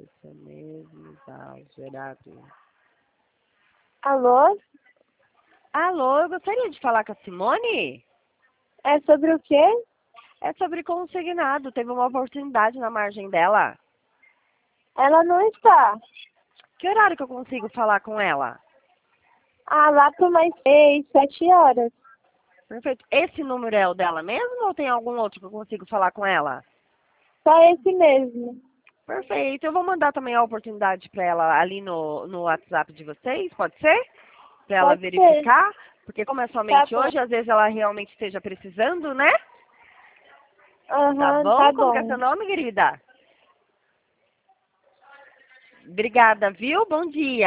Isso mesmo, tá, Gerardo. Alô? Alô, eu gostaria de falar com a Simone? É sobre o quê? É sobre consignado, teve uma oportunidade na margem dela. Ela não está. Que horário que eu consigo falar com ela? Ah, lá por mais 6, 7 horas. Perfeito. Esse número é o dela mesmo ou tem algum outro que eu consigo falar com ela? Só esse mesmo. Perfeito. Eu vou mandar também a oportunidade para ela ali no WhatsApp de vocês, pode ser? Para ela Pode ser. verificar, porque como é Tá somente bom. hoje, às vezes ela realmente esteja precisando, né? Tá Aham, bom? tá Como que é seu bom. nome, querida? Obrigada, viu? Bom dia.